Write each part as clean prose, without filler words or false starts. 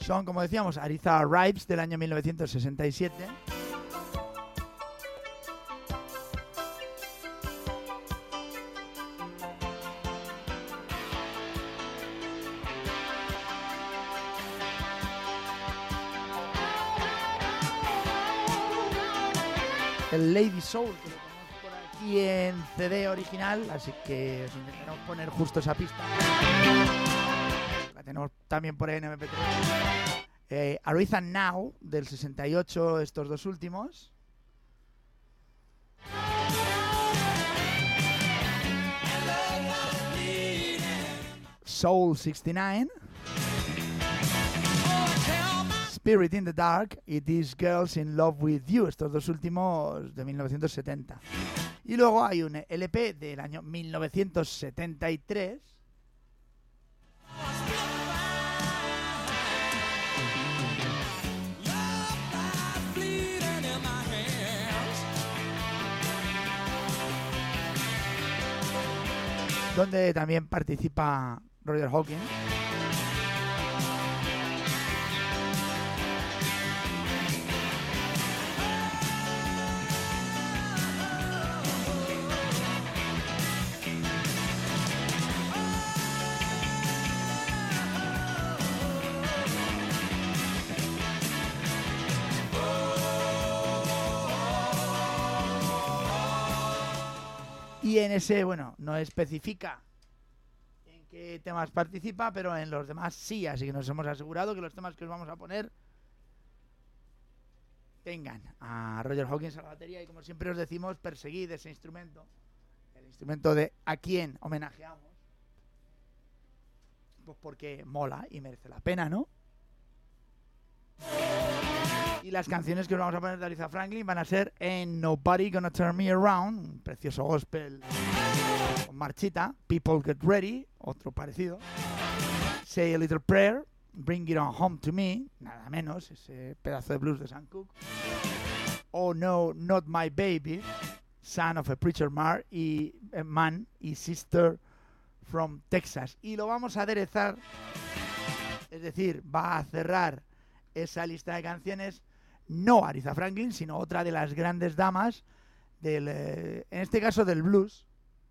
Son, como decíamos, Aretha Rives del año 1967. El Lady Soul, que lo tenemos por aquí en CD original, así que os intentaremos poner justo esa pista. La tenemos también por ahí en MP3. Aretha Now, del 68, estos dos últimos. Soul 69. Spirit in the Dark y These Girls in Love with You, estos dos últimos de 1970. Y luego hay un LP del año 1973 donde también participa Roger Hawkins. Y en ese, bueno, no especifica en qué temas participa, pero en los demás sí, así que nos hemos asegurado que los temas que os vamos a poner tengan a Roger Hawkins a la batería y, como siempre os decimos, perseguid ese instrumento, el instrumento de a quien homenajeamos, pues porque mola y merece la pena, ¿no? Y las canciones que os vamos a poner de Aretha Franklin van a ser Ain't Nobody Gonna Turn Me Around, un precioso gospel con marchita, People Get Ready, otro parecido, Say a Little Prayer, Bring It On Home to Me, nada menos, ese pedazo de blues de Sam Cooke, Oh No, Not My Baby, Son of a Preacher Man y Sister from Texas. Y lo vamos a aderezar, es decir, va a cerrar esa lista de canciones no Aretha Franklin, sino otra de las grandes damas del, en este caso del blues,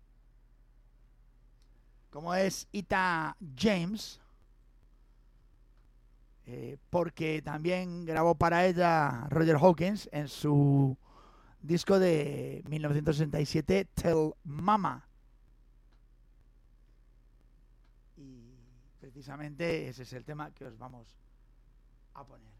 como es Etta James, porque también grabó para ella Roger Hawkins en su disco de 1967, Tell Mama. Y precisamente ese es el tema que os vamos a poner.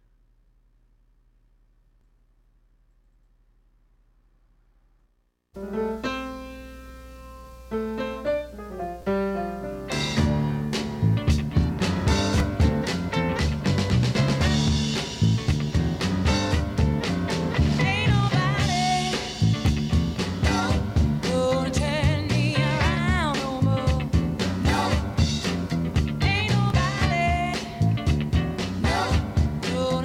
No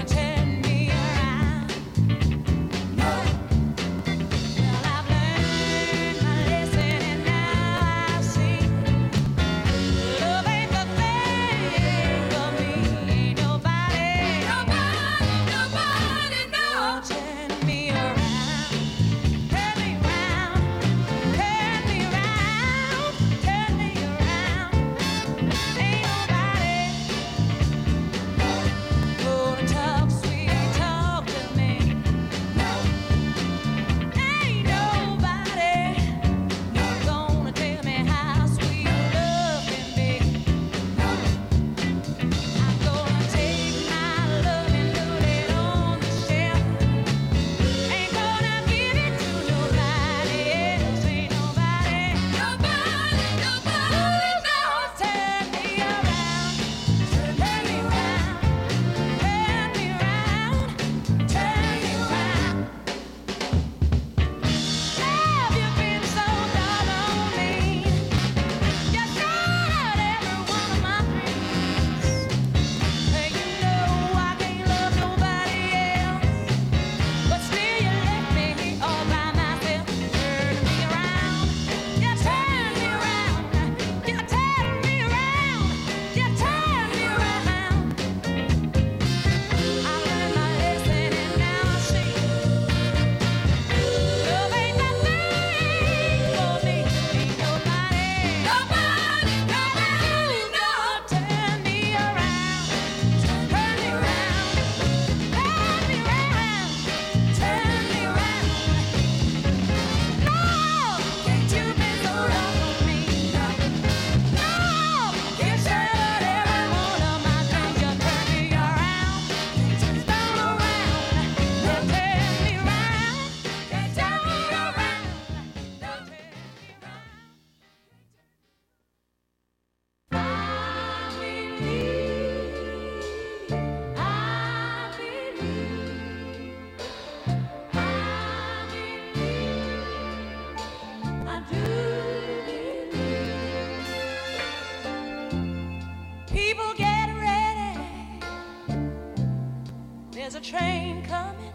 a train coming.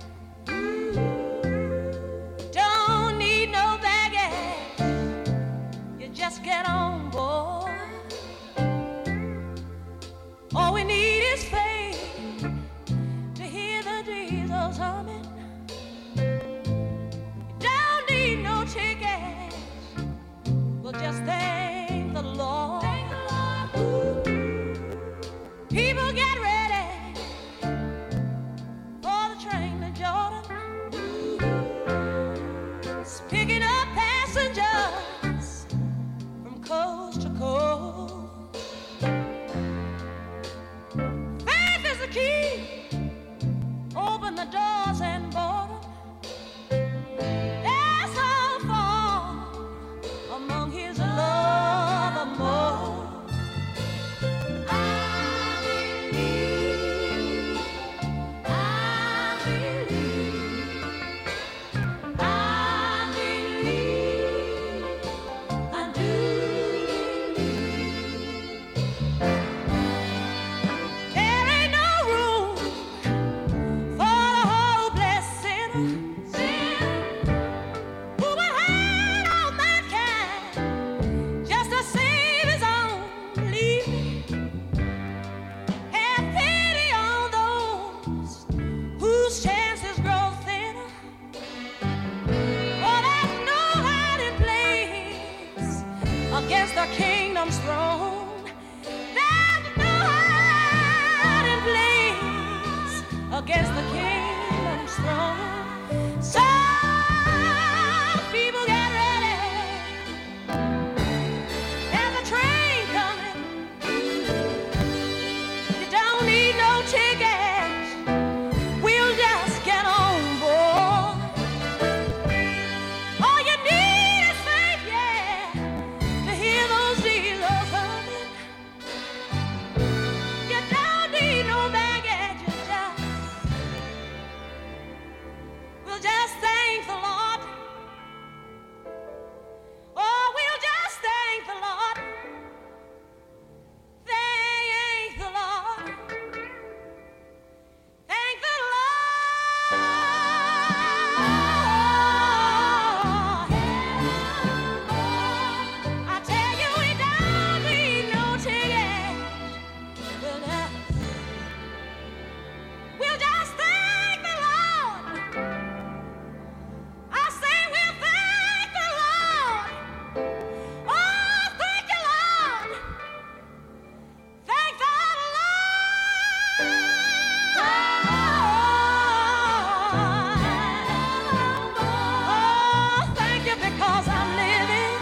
Don't need no baggage. You just get on board. All we need is faith to hear the diesels humming. You don't need no tickets. We'll just thank the Lord. People get ready for the train to Jordan. It's picking up passengers from coast to coast. Faith is the key. Open the doors and board 'em. That's how far among his love or more. Against the kingdom's throne, there's no hiding place. Against the kingdom's throne, so people get ready. There's a train coming. You don't need no tickets. We'll just get on board. All you need is faith, yeah. Hear those diesels humming. You don't need no baggage. We'll just thank the Lord. Oh, we'll just thank the Lord. Thank the Lord. Thank the Lord. I tell you, we don't need no ticket. We'll just thank the Lord. I say we'll thank the Lord. Oh, thank you, Lord. Thank the Lord. Oh, thank you because I'm living.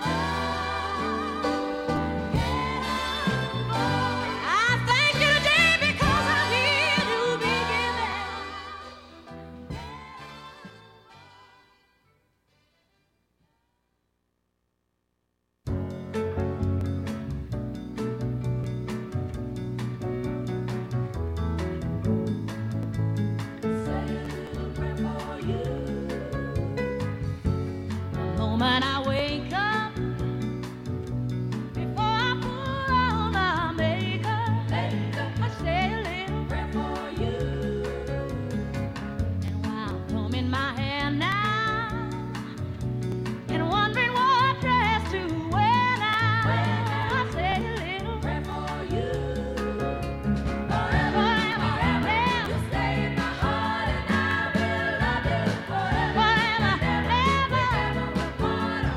I thank you today because I'm here to be given. The moment I wake up, before I put on my makeup, I say a little prayer for you. And while combing my hair now, and wondering what dress to wear now, I say a little prayer for you. Forever, forever, you stay in my heart, and I will love you forever, ever, ever,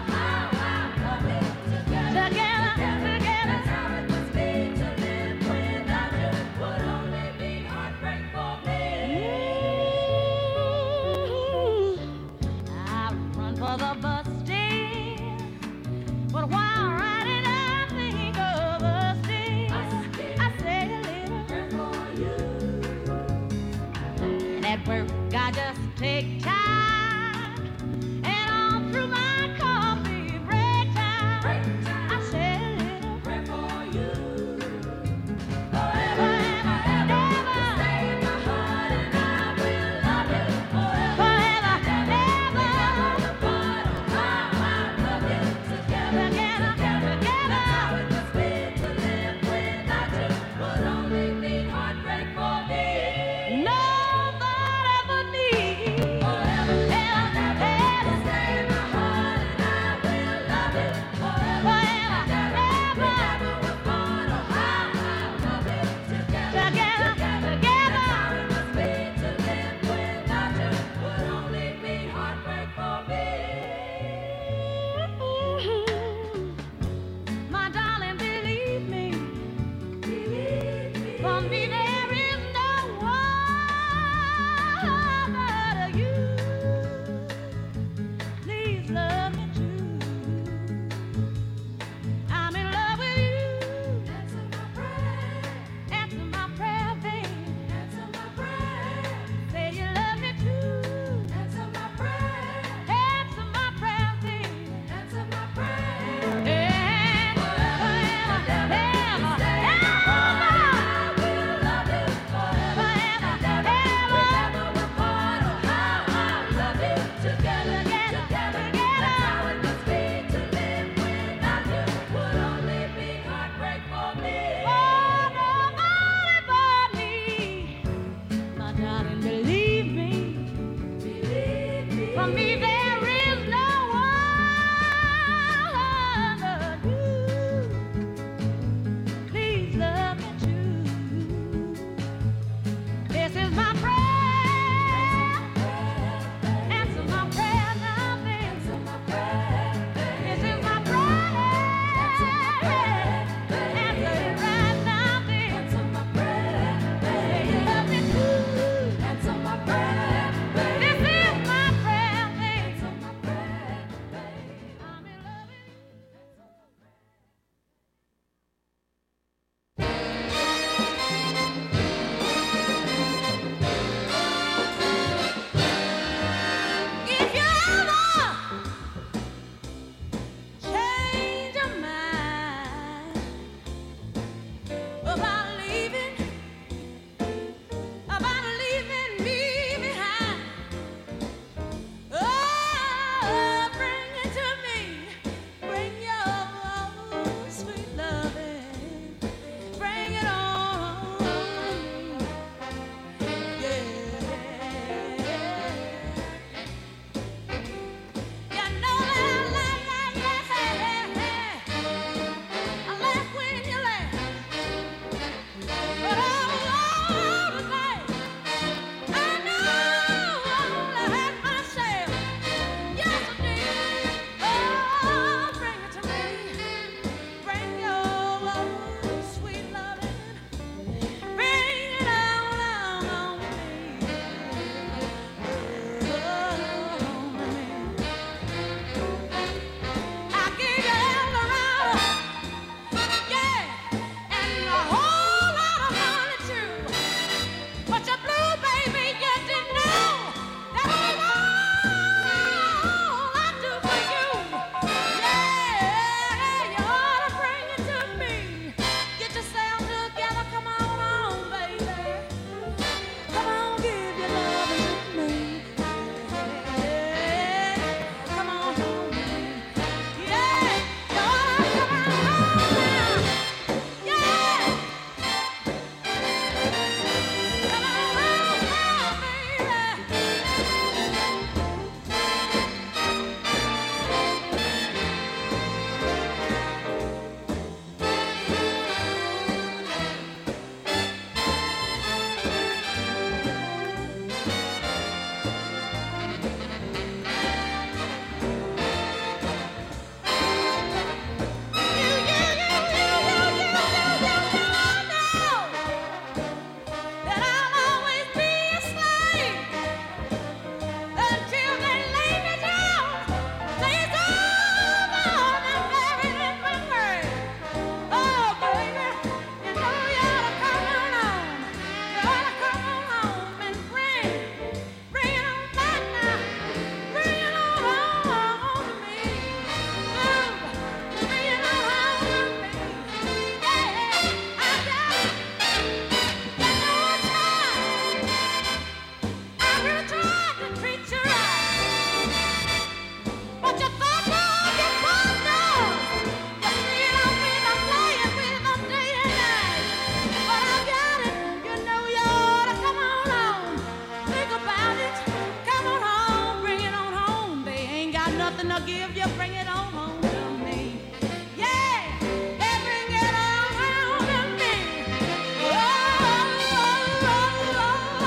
give you, bring it on home to me. Yeah, and bring it on home to me. Oh, oh, oh, oh,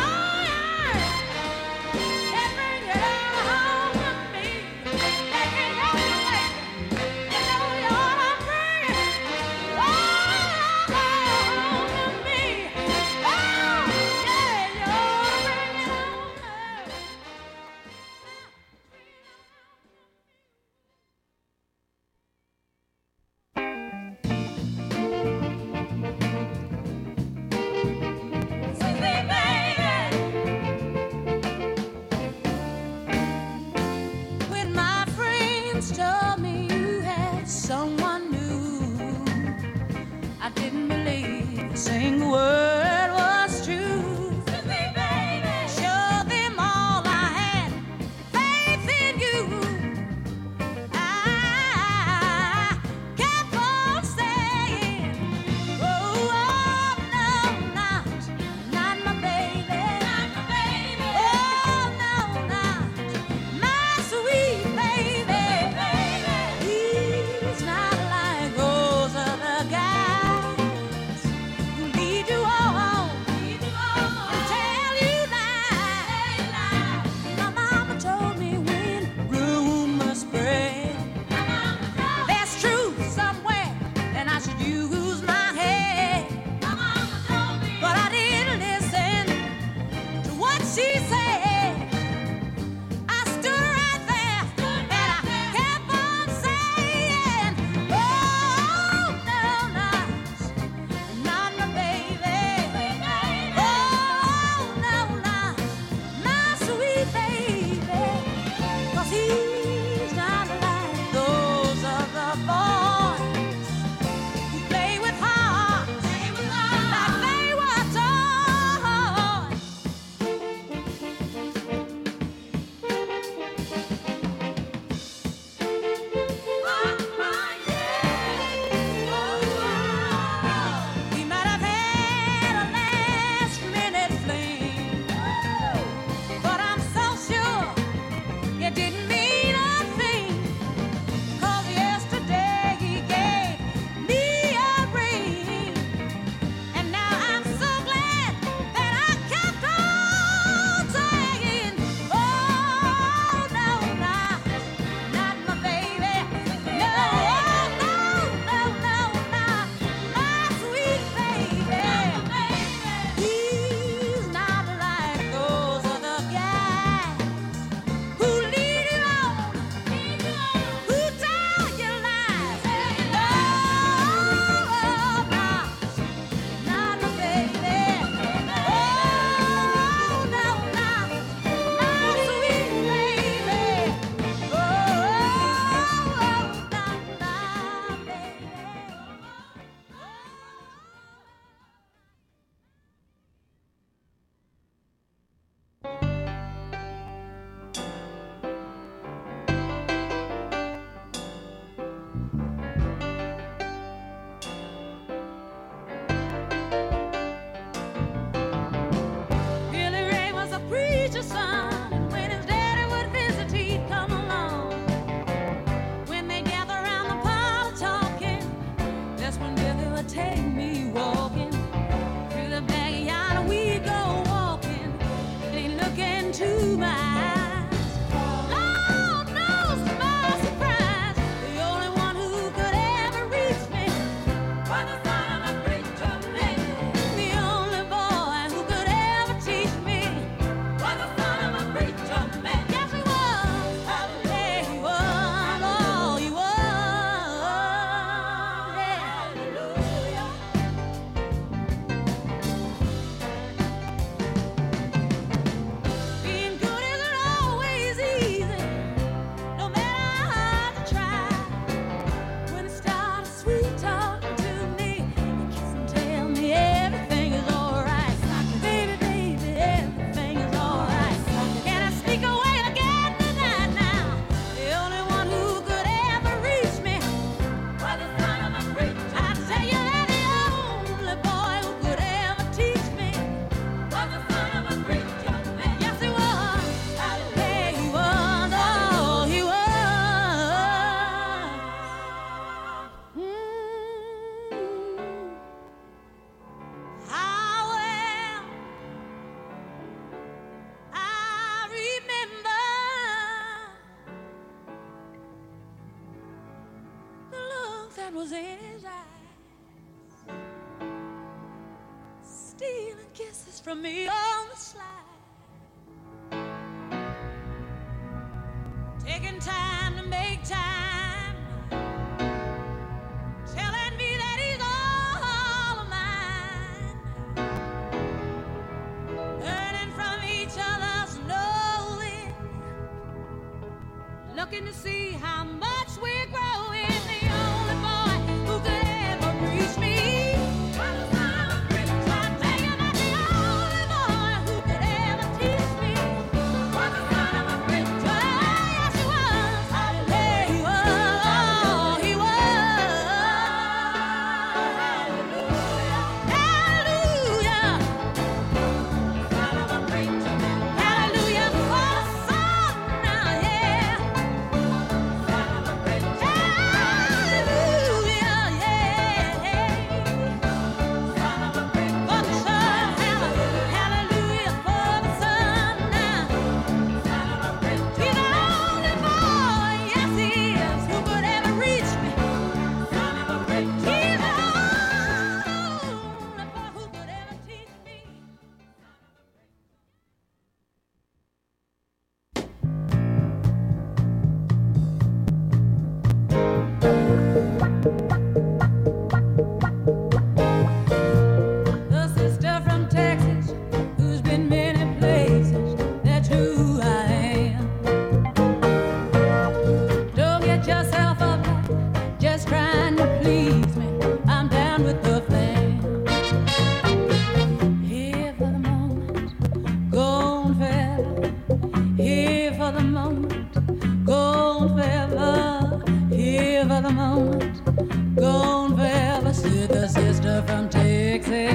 yeah. And bring it on home to me. That can help you, baby. You know you ought to bring it on home to me. Oh, yeah, you ought to bring it on home. Sweet baby, when my friends told me you had someone new, I didn't believe a single word was true. Sweet baby, show them all I had faith in you. I kept on saying, oh, no, not my baby. Not my baby. Oh, no, not my sweet baby. He's not like those other guys who lead you was in his eyes, stealing kisses from me on the slide, taking time to make time, telling me that he's all of mine, learning from each other's knowing, looking to see how much we're growing. The only boy who could ever reach me. I'm thinking about the only boy who could ever teach me. Was the son of a preacher. Yes, he was. Hey, he was. He was. Hallelujah. Son of a preacher. Hallelujah for the son now, yeah. The sister from Texas, who's been many places, that's who I am. Don't get yourself up, just trying to please me. I'm down with the plan. Here for the moment, gone forever. Here for the moment, gone forever. Here for the moment, gone forever. Said the sister from Texas.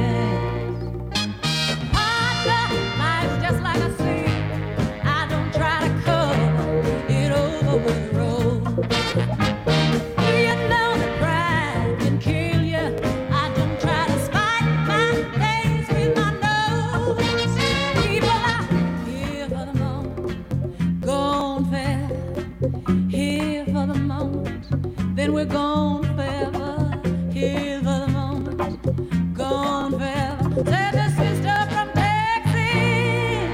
Partner, life's just like a sea. I don't try to cover it over with a roll. You know that pride can kill you. I don't try to spite my face with my nose. People are here for the moment, gone forever. Here for the moment, then we're gone forever. Here for the moment, gone forever. Said the sister from Texas.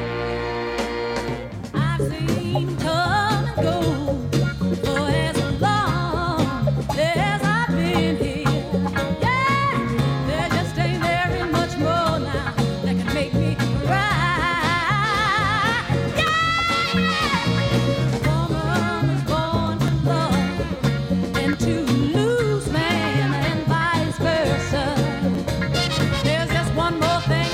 I've seen come and go for as long as I've been here. Yeah, there just ain't very much more now that can make me cry. Yeah, woman was born to love and to lose man and vice versa. There's just one more thing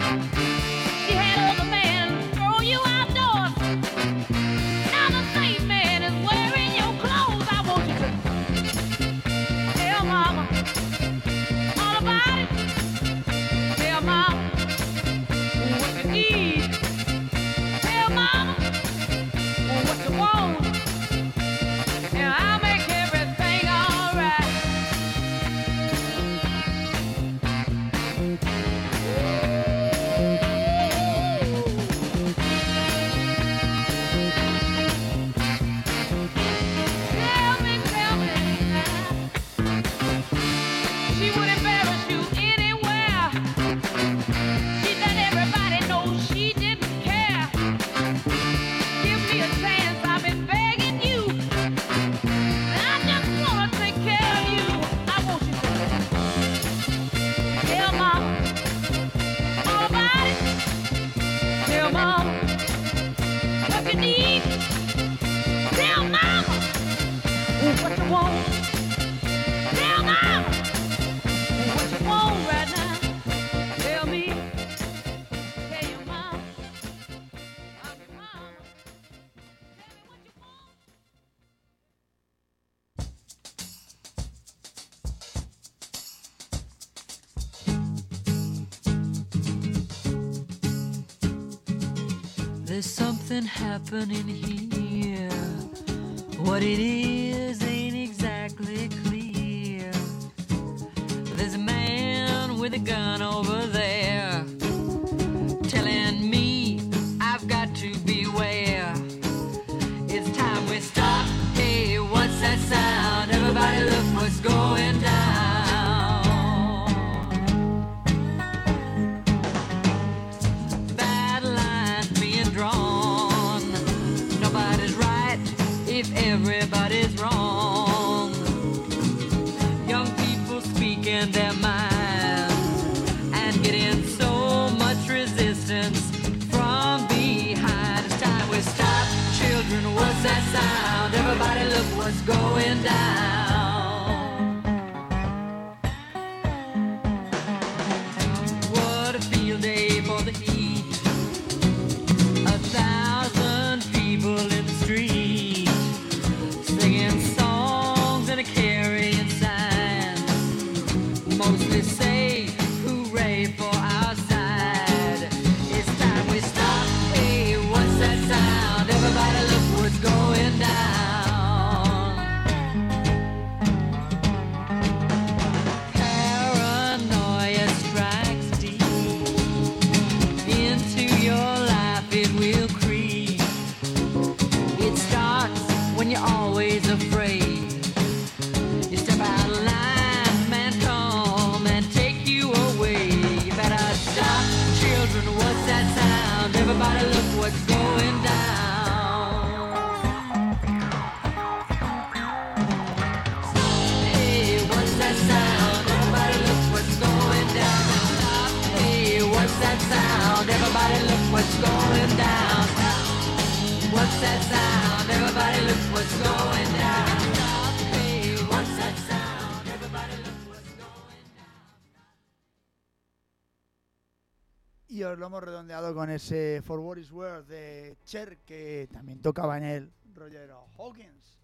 She had other men throw you outdoors. Now the same man is wearing your clothes. I want you to tell mama all about it. Tell mama what you need. Tell mama what you want. And I'll make everything alright. Tell me now. She would embarrass you anywhere. She let everybody know she didn't care. Give me a chance, I've been begging you. I just wanna take care of you. I want you to tell mama all about it. Tell mama what you need. Tell mama what you want. Tell mama what you want right now. Tell me. Tell your mama. I'm your mama. Tell me what you want. There's something happening here. What it is ain't exactly clear. There's a man with a gun over there telling me I've got to beware. It's time we stop. Hey, what's that sound? Everybody look what's going down. Bad lines being drawn. Nobody's right if everybody's wrong. Young people speaking their minds and getting so much resistance from behind. It's time we stop. Children, what's that sound? Everybody look what's going down. What a field day for the heat. 1,000 people in the street, singing songs and a carrying signs. Mostly say hooray for our side. It's time we stop. Hey, what's that sound? Everybody look what's going down. Paranoia strikes deep into your life, it will creep. It starts when you're always afraid. You step out of line, man come and take you away. You better stop. Children, what's that sound? Everybody look what's going down. Hey, what's that sound? Everybody look what's going down. Stop. Hey, what's that sound? Everybody look what's going down. What's that sound? Everybody look what's going down. Stop. Hey, what's that sound? Everybody look what's going down. Y os lo hemos redondeado con ese For What Is Worth de Cher, que también tocaba en él Roger Hawkins.